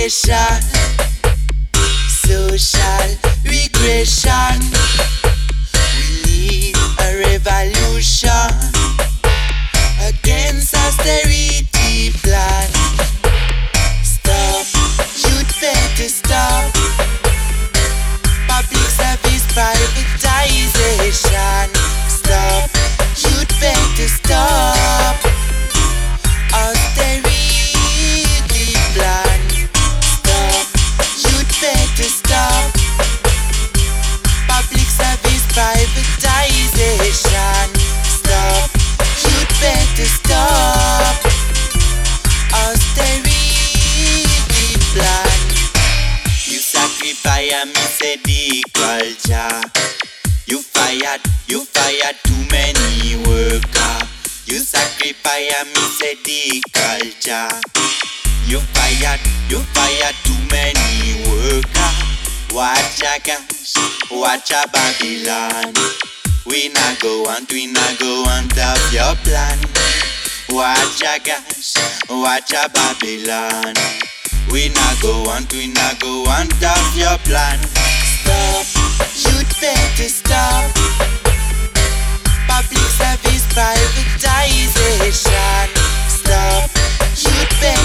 Segregation, social regression. We need a revolution against austerity plan. Stop, you'd better stop. Public service privatization. Stop, you'd better stop. Austerity plan. Stop, you'd better stop. Public service privatization. Stop, you'd better stop. Austerity plan. You sacrifice and me say the culture. You fired too many workers. You sacrifice and me say the culture. You fired too many workers. Watch a gosh, watch a Babylon. We not go on top your plan. Watch a gosh, watch a Babylon. We not go on top your plan. Stop, you'd better stop. Public service privatization. Stop, you'd better